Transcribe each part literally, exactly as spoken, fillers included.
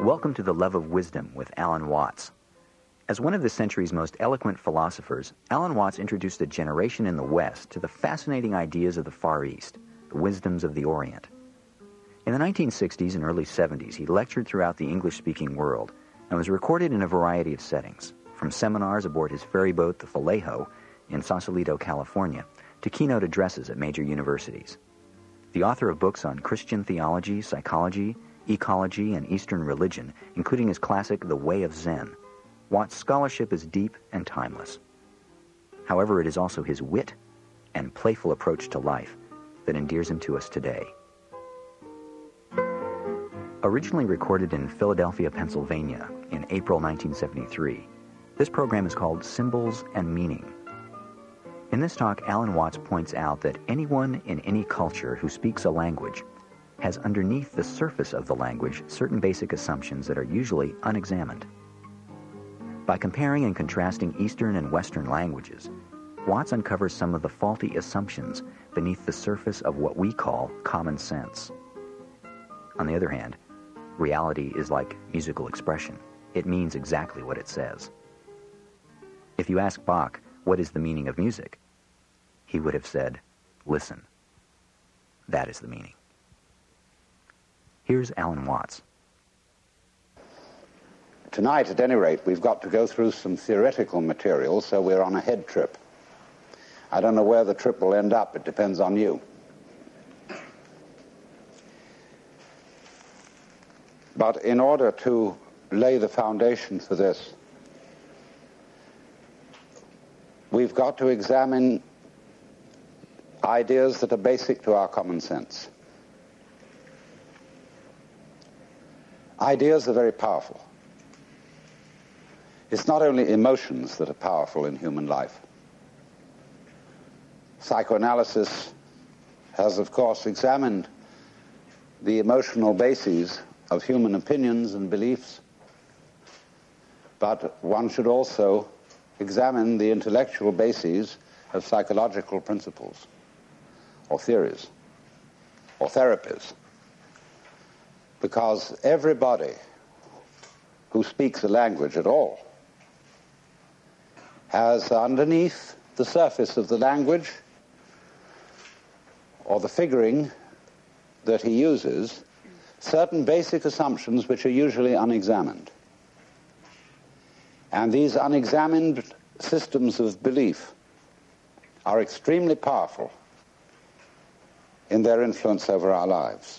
Welcome to The Love of Wisdom with Alan Watts. As one of the century's most eloquent philosophers, Alan Watts introduced a generation in the West to the fascinating ideas of the Far East, the wisdoms of the Orient. In the nineteen sixties and early seventies, he lectured throughout the English-speaking world and was recorded in a variety of settings, from seminars aboard his ferry boat, the Vallejo, in Sausalito, California, to keynote addresses at major universities. The author of books on Christian theology, psychology, ecology, and Eastern religion, including his classic The Way of Zen, Watts' scholarship is deep and timeless. However, it is also his wit and playful approach to life that endears him to us today. Originally recorded in Philadelphia, Pennsylvania in April nineteen seventy-three, this program is called Symbols and Meaning. In this talk, Alan Watts points out that anyone in any culture who speaks a language has underneath the surface of the language certain basic assumptions that are usually unexamined. By comparing and contrasting Eastern and Western languages, Watts uncovers some of the faulty assumptions beneath the surface of what we call common sense. On the other hand, reality is like musical expression. It means exactly what it says. If you ask Bach, what is the meaning of music? He would have said, listen. That is the meaning. Here's Alan Watts. Tonight, at any rate, we've got to go through some theoretical material, so we're on a head trip. I don't know where the trip will end up. It depends on you. But in order to lay the foundation for this, we've got to examine ideas that are basic to our common sense. Ideas are very powerful. It's not only emotions that are powerful in human life. Psychoanalysis has, of course, examined the emotional bases of human opinions and beliefs, but one should also examine the intellectual bases of psychological principles, or theories, or therapies, because everybody who speaks a language at all has underneath the surface of the language, or the figuring that he uses, certain basic assumptions which are usually unexamined. And these unexamined systems of belief are extremely powerful in their influence over our lives.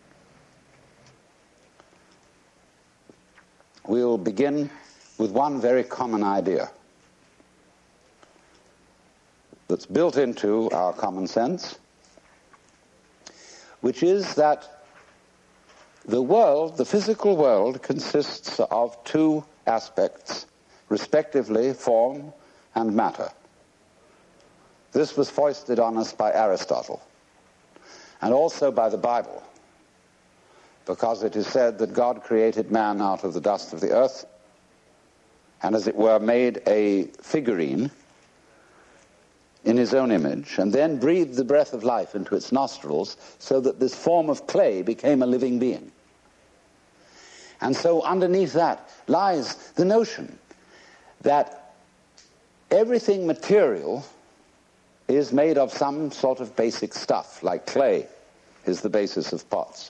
We'll begin with one very common idea that's built into our common sense, which is that the world, the physical world, consists of two aspects, respectively form and matter. This was foisted on us by Aristotle, and also by the Bible, because it is said that God created man out of the dust of the earth, and as it were made a figurine in his own image, and then breathed the breath of life into its nostrils so that this form of clay became a living being. And so underneath that lies the notion that everything material is made of some sort of basic stuff, like clay is the basis of pots.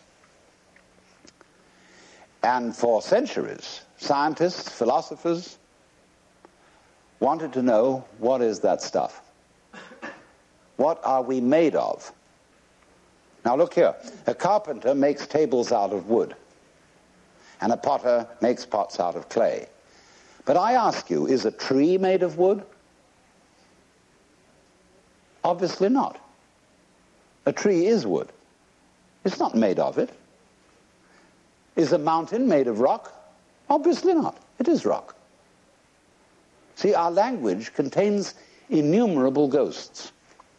And for centuries, scientists, philosophers wanted to know, what is that stuff? What are we made of? Now look here. A carpenter makes tables out of wood, and a potter makes pots out of clay. But I ask you, is a tree made of wood? Obviously not. A tree is wood. It's not made of it. Is a mountain made of rock? Obviously not. It is rock. See, our language contains innumerable ghosts.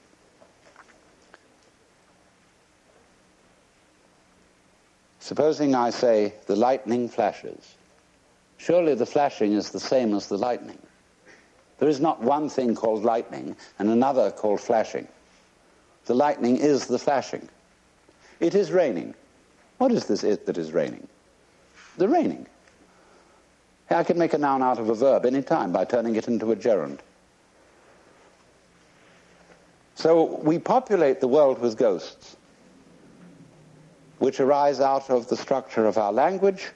Supposing I say, the lightning flashes. Surely the flashing is the same as the lightning. There is not one thing called lightning and another called flashing. The lightning is the flashing. It is raining. What is this it that is raining? the raining. I can make a noun out of a verb any time by turning it into a gerund. So we populate the world with ghosts, which arise out of the structure of our language,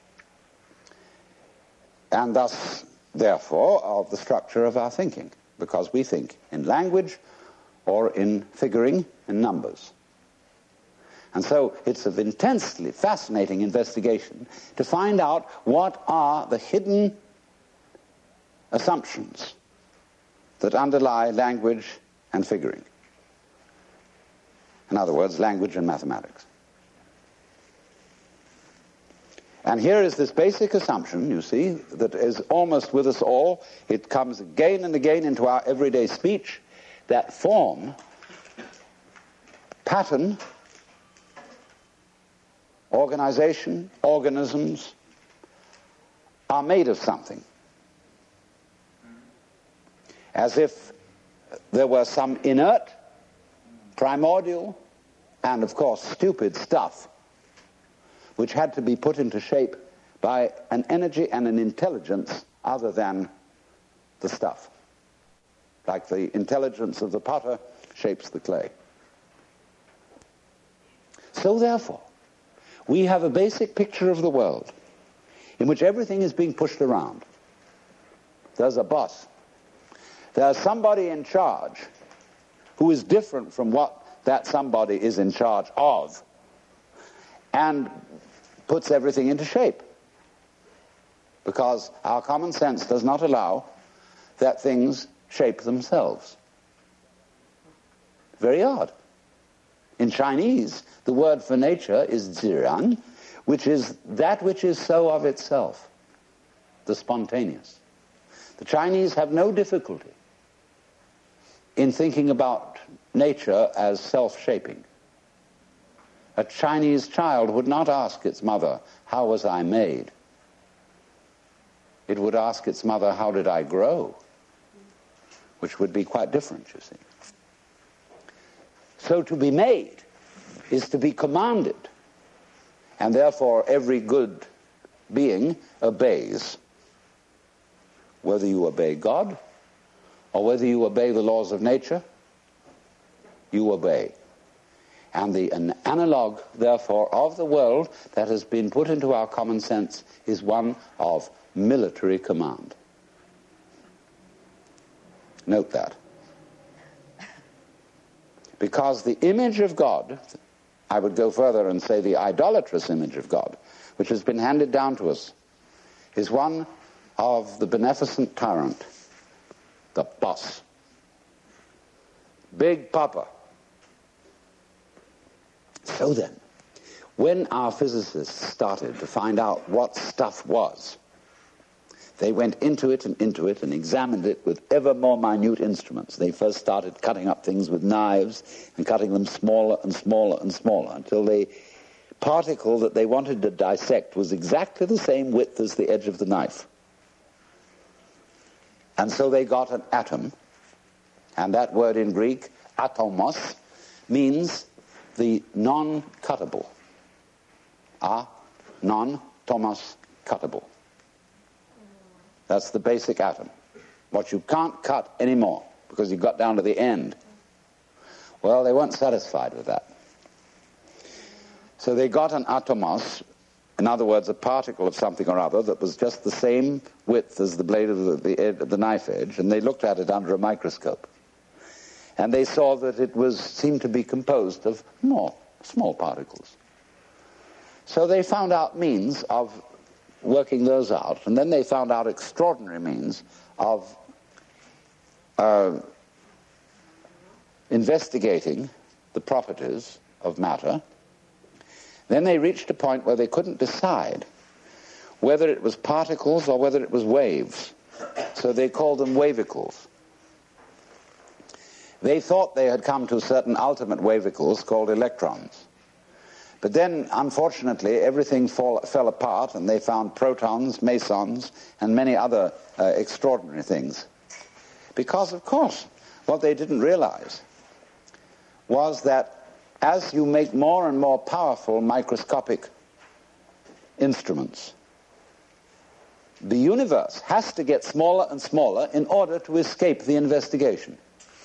and thus, therefore, of the structure of our thinking, because we think in language or in figuring in numbers. And so it's an intensely fascinating investigation to find out what are the hidden assumptions that underlie language and figuring. In other words, language and mathematics. And here is this basic assumption, you see, that is almost with us all. It comes again and again into our everyday speech, that form, pattern, organization, organisms are made of something. As if there were some inert, primordial, and of course stupid stuff which had to be put into shape by an energy and an intelligence other than the stuff. Like the intelligence of the potter shapes the clay. So therefore, we have a basic picture of the world in which everything is being pushed around. There's a boss. There's somebody in charge who is different from what that somebody is in charge of and puts everything into shape. Because our common sense does not allow that things shape themselves. Very odd. In Chinese, the word for nature is ziran, which is that which is so of itself, the spontaneous. The Chinese have no difficulty in thinking about nature as self-shaping. A Chinese child would not ask its mother, "How was I made?" It would ask its mother, "How did I grow?" Which would be quite different, you see. So to be made is to be commanded, and therefore every good being obeys. Whether you obey God or whether you obey the laws of nature, you obey. And the an analog, therefore, of the world that has been put into our common sense is one of military command. Note that. Because the image of God, I would go further and say the idolatrous image of God, which has been handed down to us, is one of the beneficent tyrant, the boss. Big Papa. So then, when our physicists started to find out what stuff was, they went into it and into it and examined it with ever more minute instruments. They first started cutting up things with knives and cutting them smaller and smaller and smaller until the particle that they wanted to dissect was exactly the same width as the edge of the knife. And so they got an atom, and that word in Greek, atomos, means the non-cuttable. A, non-tomos, cuttable. That's the basic atom. What you can't cut anymore because you got down to the end. Well, they weren't satisfied with that. So they got an atomos, in other words, a particle of something or other that was just the same width as the blade of the, the, ed, the knife edge, and they looked at it under a microscope. And they saw that it was seemed to be composed of more small particles. So they found out means of working those out, and then they found out extraordinary means of uh, investigating the properties of matter. Then they reached a point where they couldn't decide whether it was particles or whether it was waves. So they called them wavicles. They thought they had come to certain ultimate wavicles called electrons. But then, unfortunately, everything fall, fell apart, and they found protons, mesons, and many other uh, extraordinary things. Because, of course, what they didn't realize was that as you make more and more powerful microscopic instruments, the universe has to get smaller and smaller in order to escape the investigation.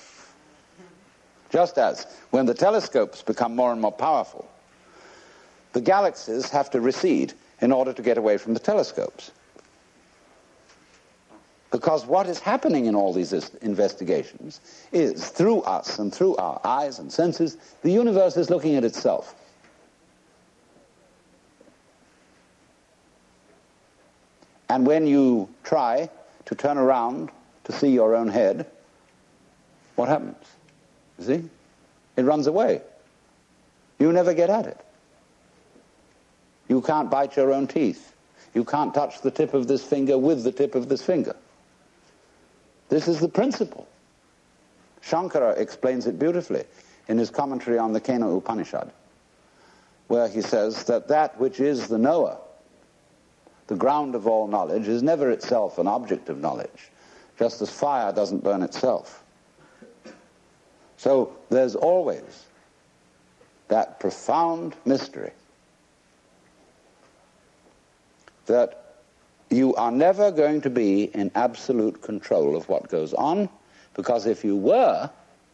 Just as when the telescopes become more and more powerful, the galaxies have to recede in order to get away from the telescopes. Because what is happening in all these investigations is, through us and through our eyes and senses, the universe is looking at itself. And when you try to turn around to see your own head, what happens? You see? It runs away. You never get at it. You can't bite your own teeth. You can't touch the tip of this finger with the tip of this finger. This is the principle. Shankara explains it beautifully in his commentary on the Kena Upanishad, where he says that that which is the knower, the ground of all knowledge, is never itself an object of knowledge, just as fire doesn't burn itself. So there's always that profound mystery that you are never going to be in absolute control of what goes on, because if you were,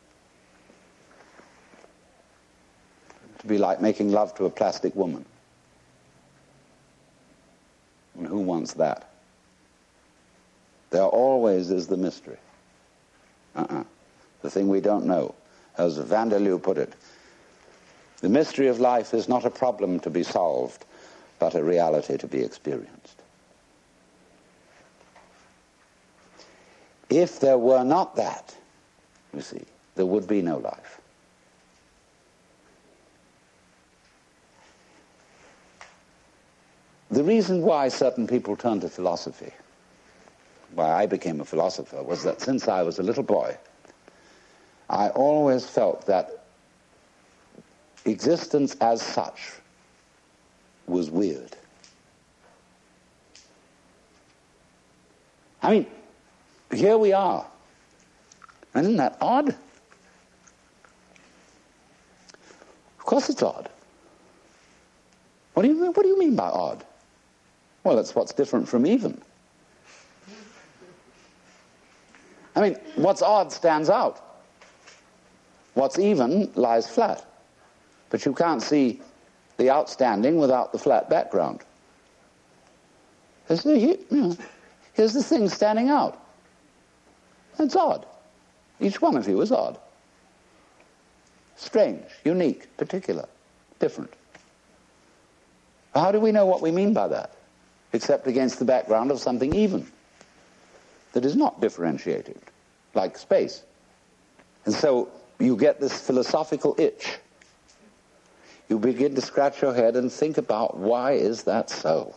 it'd be like making love to a plastic woman. And who wants that? There always is the mystery. Uh-uh. The thing we don't know. As Vanderloo put it, the mystery of life is not a problem to be solved, but a reality to be experienced. If there were not that, you see, there would be no life. The reason why certain people turn to philosophy, why I became a philosopher, was that since I was a little boy, I always felt that existence as such was weird. I mean, here we are. And isn't that odd? Of course it's odd. What do you mean, what do you mean by odd? Well, it's what's different from even. I mean, what's odd stands out. What's even lies flat. But you can't see the outstanding without the flat background. Here's the, you know, here's the thing standing out. It's odd. Each one of you is odd. Strange, unique, particular, different. How do we know what we mean by that? Except against the background of something even, that is not differentiated, like space. And so you get this philosophical itch. You begin to scratch your head and think about, why is that so?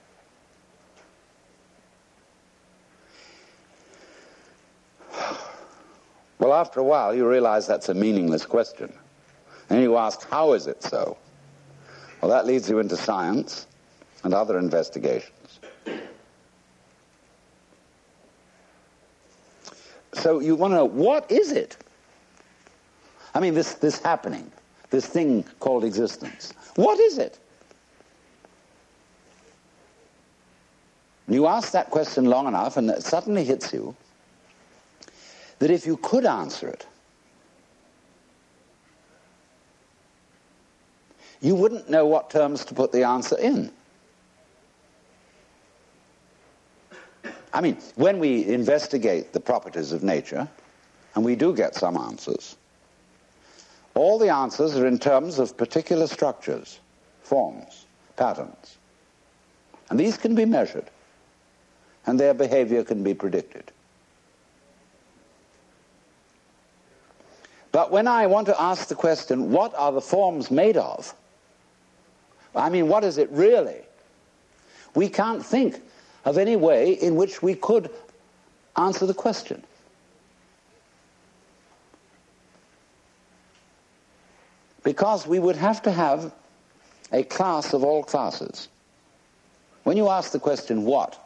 Well, after a while, you realize that's a meaningless question. And you ask, how is it so? Well, that leads you into science and other investigations. So you want to know, what is it? I mean, this, this happening, this thing called existence. What is it? You ask that question long enough, and it suddenly hits you that if you could answer it, you wouldn't know what terms to put the answer in. I mean, when we investigate the properties of nature, and we do get some answers, all the answers are in terms of particular structures, forms, patterns. And these can be measured, and their behavior can be predicted. But when I want to ask the question, what are the forms made of? I mean, what is it really? We can't think of any way in which we could answer the question. Because we would have to have a class of all classes. When you ask the question, what?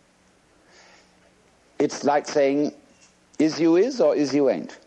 It's like saying, is you is or is you ain't?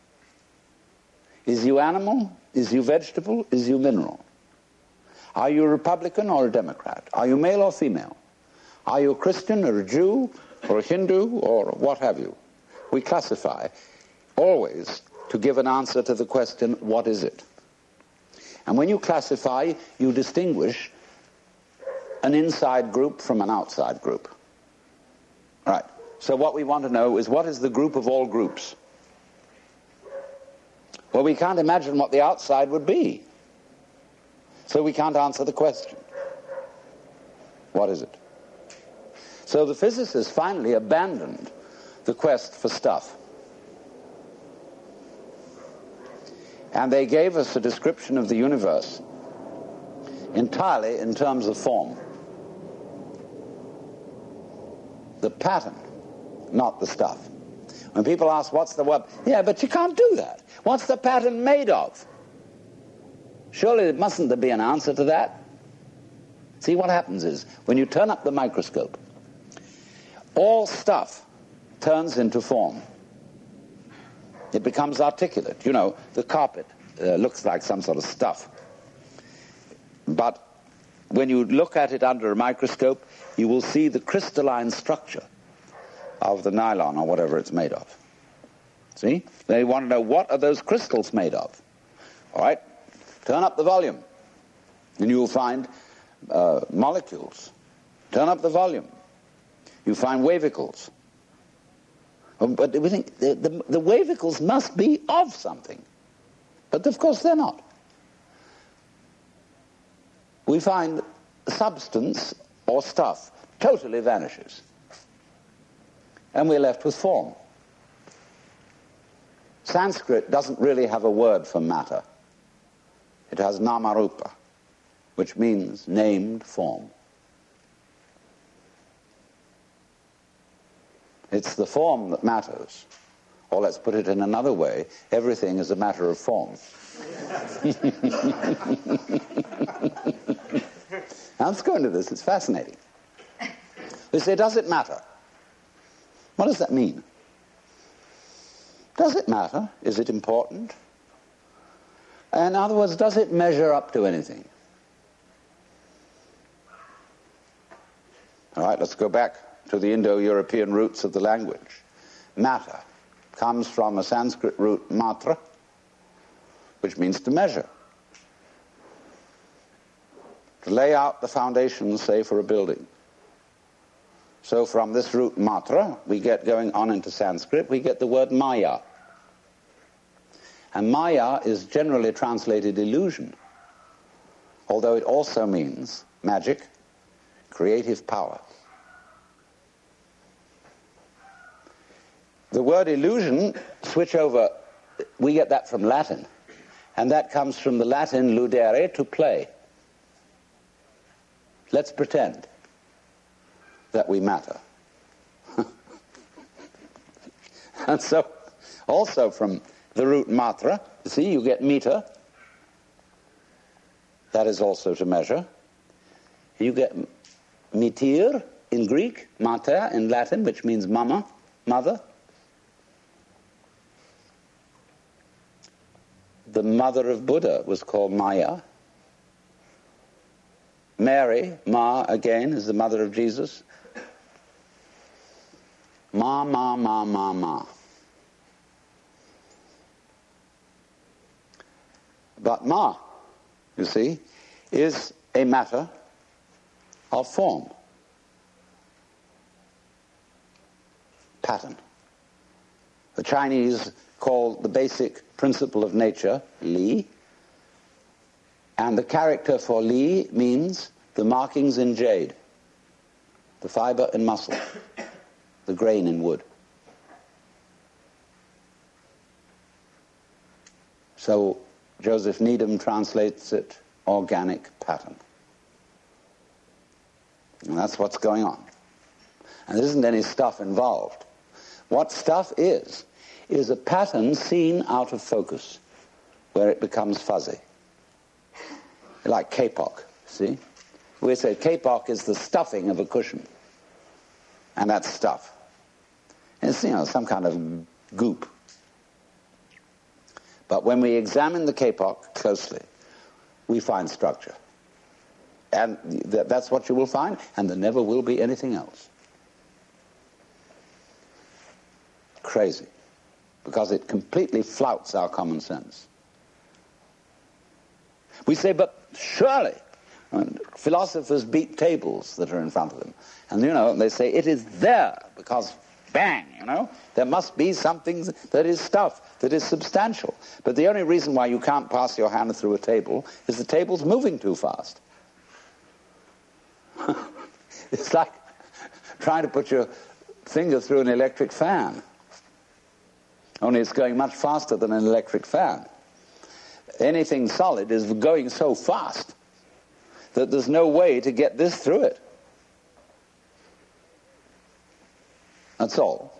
Is you animal? Is you vegetable? Is you mineral? Are you a Republican or a Democrat? Are you male or female? Are you a Christian or a Jew or a Hindu or what have you? We classify always to give an answer to the question, what is it? And when you classify, you distinguish an inside group from an outside group. Right. So what we want to know is, what is the group of all groups? Well, we can't imagine what the outside would be. So we can't answer the question. What is it? So the physicists finally abandoned the quest for stuff. And they gave us a description of the universe entirely in terms of form. The pattern, not the stuff. When people ask, what's the what? Yeah, but you can't do that. What's the pattern made of? Surely mustn't there be an answer to that? See, what happens is, when you turn up the microscope, all stuff turns into form. It becomes articulate. You know, the carpet uh, looks like some sort of stuff. But when you look at it under a microscope, you will see the crystalline structure of the nylon or whatever it's made of. See? They want to know, what are those crystals made of? All right? Turn up the volume, and you will find uh, molecules. Turn up the volume. You find wavicles. But we think the, the, the wavicles must be of something. But of course they're not. We find substance or stuff totally vanishes. And we're left with form. Sanskrit doesn't really have a word for matter. It has namarupa, which means named form. It's the form that matters. Or let's put it in another way, everything is a matter of form. Now let's go into this, it's fascinating. They say, does it matter? What does that mean? Does it matter? Is it important? In other words, does it measure up to anything? All right, let's go back to the Indo-European roots of the language. Matter comes from a Sanskrit root matra, which means to measure. To lay out the foundations, say, for a building. So from this root matra, we get, going on into Sanskrit, we get the word maya. And maya is generally translated illusion, although it also means magic, creative power. The word illusion, switch over, we get that from Latin. And that comes from the Latin ludere, to play. Let's pretend that we matter. And so, also from the root matra, you see, you get meter. That is also to measure. You get metir in Greek, mater in Latin, which means mama, mother. The mother of Buddha was called Maya. Mary, Ma, again, is the mother of Jesus. Ma, ma, ma, ma, ma. But Ma, you see, is a matter of form. Pattern. The Chinese call the basic principle of nature Li, and the character for Li means the markings in jade, the fiber in muscle, the grain in wood. So Joseph Needham translates it organic pattern. And that's what's going on. And there isn't any stuff involved. What stuff is, is a pattern seen out of focus, where it becomes fuzzy. Like kapok, see? We say kapok is the stuffing of a cushion. And that's stuff. It's, you know, some kind of goop. But when we examine the kapok closely, we find structure. And th- that's what you will find, and there never will be anything else. Crazy. Because it completely flouts our common sense. We say, but surely, and philosophers beat tables that are in front of them. And, you know, they say, it is there, because, bang, you know, there must be something that is stuff, that is substantial. But the only reason why you can't pass your hand through a table is the table's moving too fast. It's like trying to put your finger through an electric fan. Only it's going much faster than an electric fan. Anything solid is going so fast that there's no way to get this through it. That's all.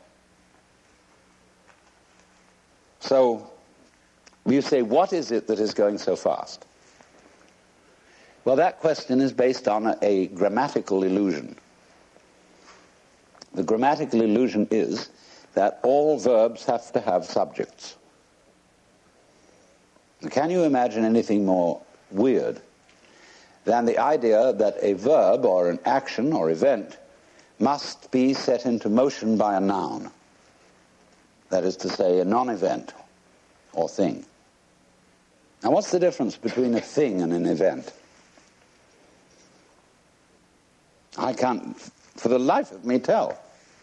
So, you say, what is it that is going so fast? Well, that question is based on a, a grammatical illusion. The grammatical illusion is that all verbs have to have subjects. Can you imagine anything more weird than the idea that a verb or an action or event must be set into motion by a noun? That is to say, a non-event or thing. Now, what's the difference between a thing and an event? I can't, for the life of me, tell.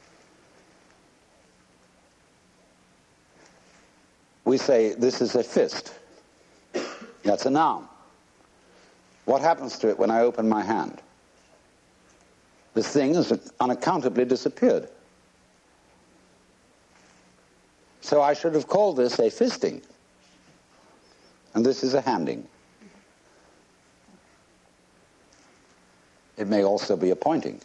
We say, this is a fist. That's a noun. What happens to it when I open my hand? This thing has unaccountably disappeared. So I should have called this a fisting. And this is a handing. It may also be a pointing.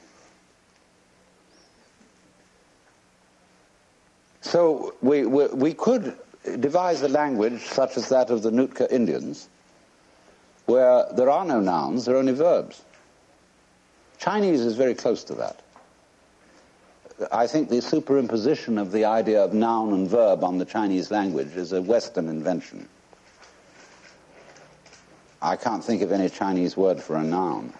So we, we, we could devise a language such as that of the Nootka Indians, where there are no nouns, there are only verbs. Chinese is very close to that. I think the superimposition of the idea of noun and verb on the Chinese language is a Western invention. I can't think of any Chinese word for a noun.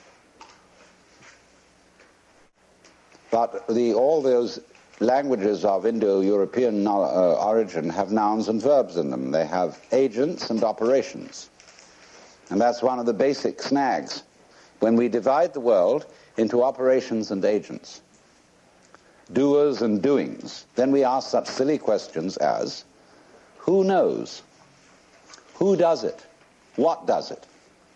But the, all those languages of Indo-European uh, origin have nouns and verbs in them. They have agents and operations. And that's one of the basic snags. When we divide the world into operations and agents, doers and doings, then we ask such silly questions as, who knows? Who does it? What does it?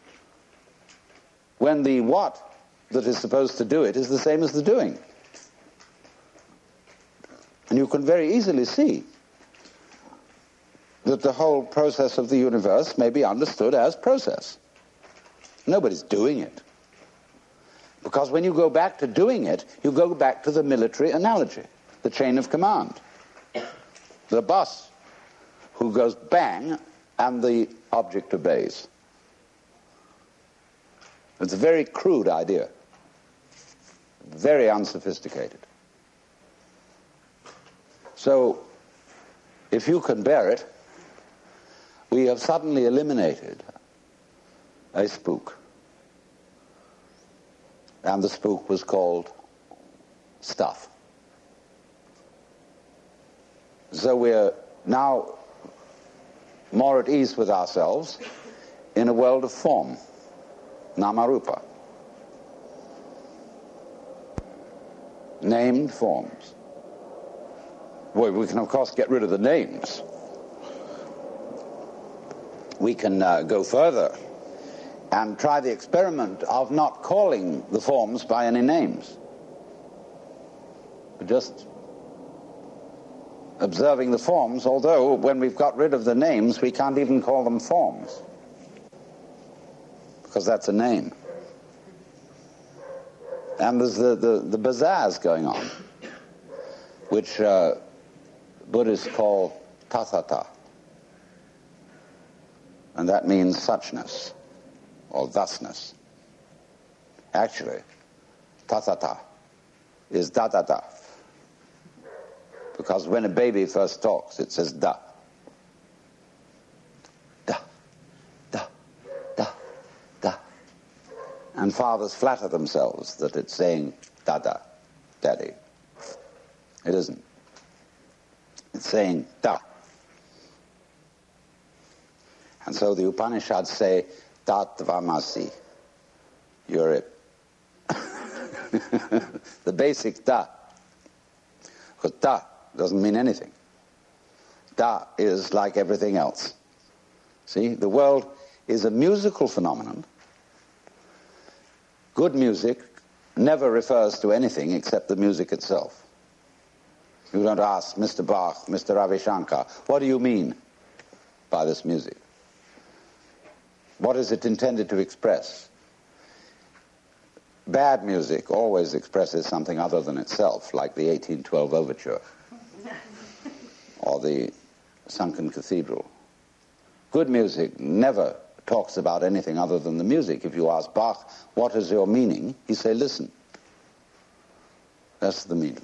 When the what that is supposed to do it is the same as the doing. And you can very easily see that the whole process of the universe may be understood as process. Nobody's doing it. Because when you go back to doing it, you go back to the military analogy, the chain of command. The boss who goes bang and the object obeys. It's a very crude idea, very unsophisticated. So, if you can bear it, we have suddenly eliminated a spook. And the spook was called stuff. So we're now more at ease with ourselves in a world of form, namarupa. Named forms. Well, we can, of course, get rid of the names. We can uh, go further and try the experiment of not calling the forms by any names, but just observing the forms, although when we've got rid of the names, we can't even call them forms, because that's a name. And there's the, the, the bazaars going on, which uh, Buddhists call tathata. And that means suchness, or thusness. Actually, tathata is da-da-da. Because when a baby first talks, it says da. Da, da, da, da. And fathers flatter themselves that it's saying dada, daddy. It isn't. It's saying da. And so the Upanishads say dat tvamasi. You're it. The basic da. Because da doesn't mean anything. Da is like everything else. See, the world is a musical phenomenon. Good music never refers to anything except the music itself. You don't ask Mister Bach, Mister Ravi Shankar, what do you mean by this music? What is it intended to express? Bad music always expresses something other than itself, like the eighteen twelve Overture or the Sunken Cathedral. Good music never talks about anything other than the music. If you ask Bach, what is your meaning? He say, listen. That's the meaning.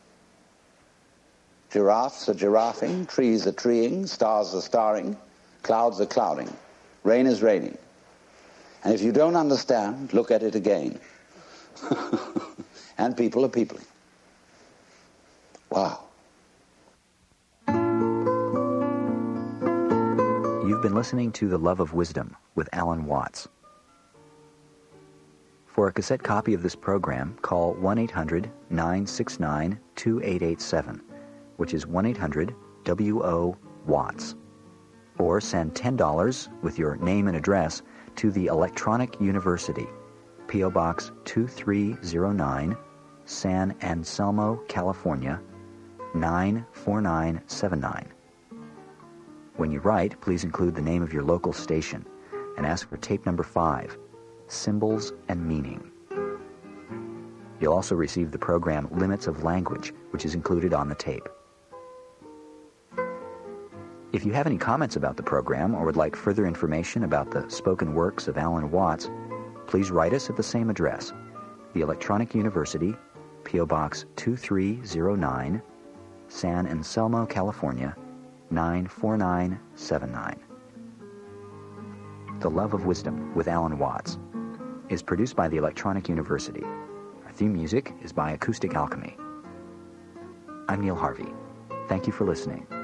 Giraffes are giraffing, trees are treeing, stars are starring, clouds are clouding, rain is raining. And if you don't understand, look at it again. And people are peopling. Wow. You've been listening to The Love of Wisdom with Alan Watts. For a cassette copy of this program, call one eight hundred nine six nine two eight eight seven, which is one eight hundred W O Watts. Or send ten dollars with your name and address to the Electronic University, P O Box two three zero nine, San Anselmo, California, nine four nine seven nine. When you write, please include the name of your local station and ask for tape number five, Symbols and Meaning. You'll also receive the program Limits of Language, which is included on the tape. If you have any comments about the program or would like further information about the spoken works of Alan Watts, please write us at the same address, the Electronic University, P O Box two three zero nine, San Anselmo, California, nine four nine seven nine. The Love of Wisdom with Alan Watts is produced by the Electronic University. Our theme music is by Acoustic Alchemy. I'm Neil Harvey. Thank you for listening.